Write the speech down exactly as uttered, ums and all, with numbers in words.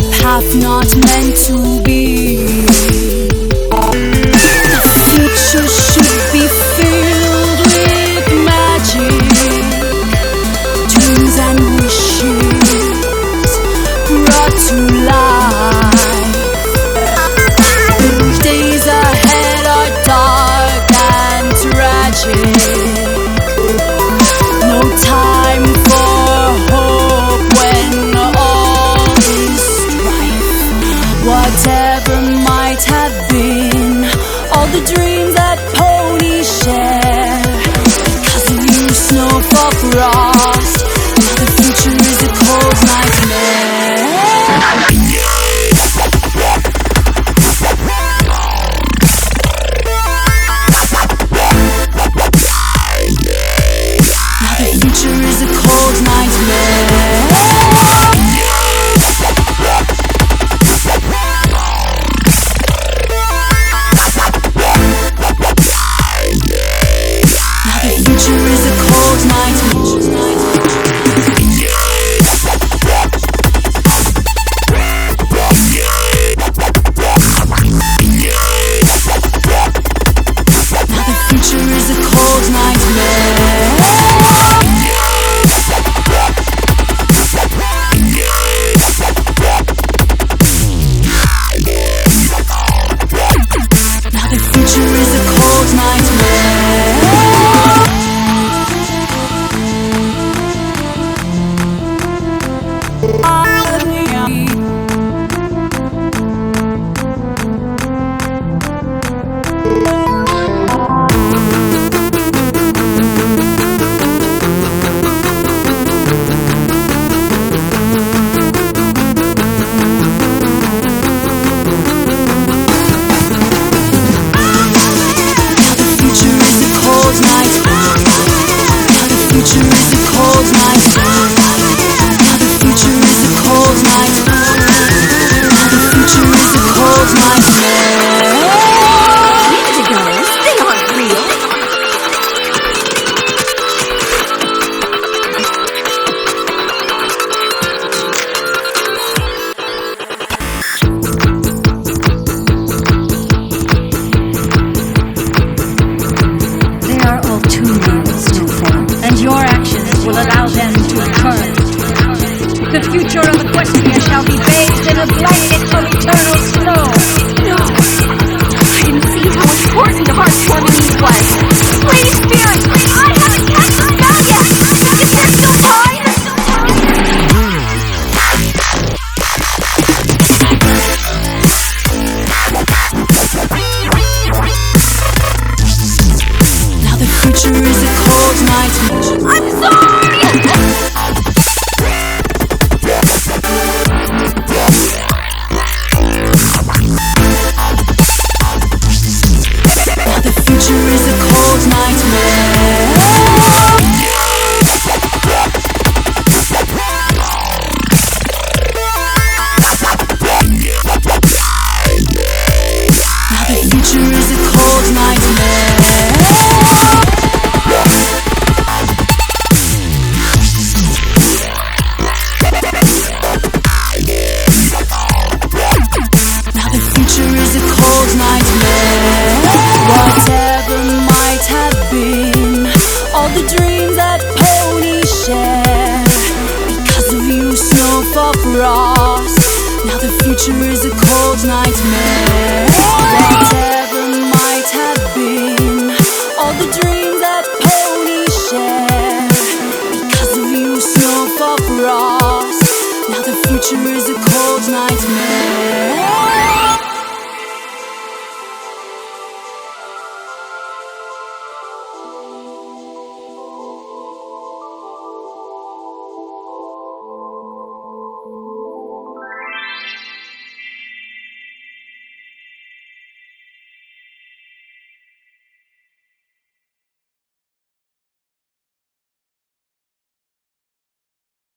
path not meant to be. The future should be filled with magic, dreams and wishes brought to life. The days ahead are dark and tragic. No time for hope when all is strife. Whatever might have been, all the dreams that ponies share, because of you, snow for frost. Now the future is a cold nightmare. Is a cold nightmare. Now the future is a cold nightmare. Now the future is a cold nightmare. The future of Equestria shall be bathed in a blanket of eternal snow. No, I didn't see how important heartwarming was. Lady Spirit, I haven't cast a spell yet. Is there still time? Now the future is a cold nightmare. I'm sorry! Whatever might have been, all the dreams that ponies share, because of you, snow for frost. Now the future is a cold nightmare. Whatever might have been, all the dreams